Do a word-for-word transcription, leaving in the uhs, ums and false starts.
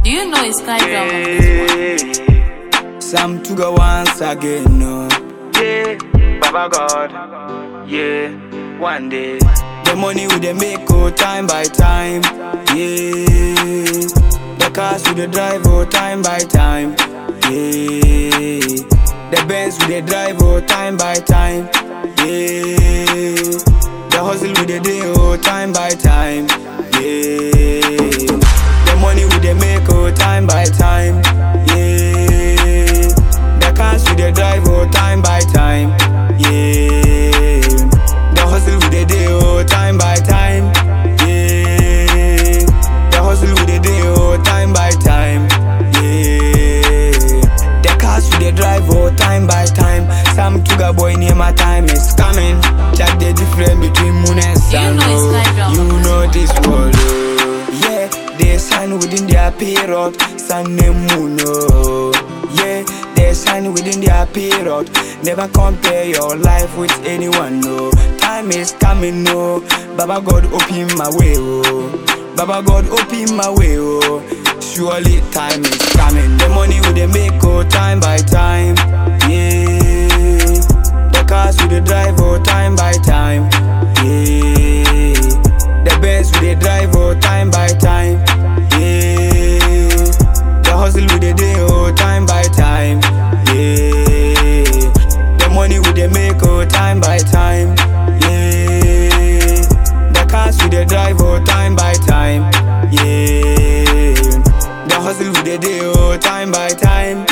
Do you know it's Sky Drum on this one? Sam Tuga once again, no. Yeah, Baba God. Yeah, one day. The money we dey make oh time by time. Yeah, the cars we dey drive oh time by time. Yeah, the Benz we dey drive oh time by time. Yeah, the hustle we dey do oh time by time. Yeah, the money we dey make oh time by time. Yeah, the cars we dey drive oh time by time. Yeah, the hustle we dey do oh time by time. Yeah, the hustle we dey do oh time by time. Yeah, the cars we dey drive oh time by time. Sam Tuga boy near my time is coming. Check the difference between moon and sun. You know it's Sky Drum. You know this world. Oh. Yeah, they shine within their period. Sun and moon. Oh. Yeah, they shine within their period. Never compare your life with anyone. No, time is coming. No, Baba God open my way. Oh, Baba God open my way. Oh, surely time is coming. The money we dey make oh time by time. Yeah, the cars we dey drive oh time by time. Yeah, the Benz we dey drive oh time by time. Yeah, the hustle we dey do oh time by time. Yeah, the money we dey make oh time by time. Yeah, the cars we dey drive oh time by time. Yeah, the hustle we dey do oh time by time.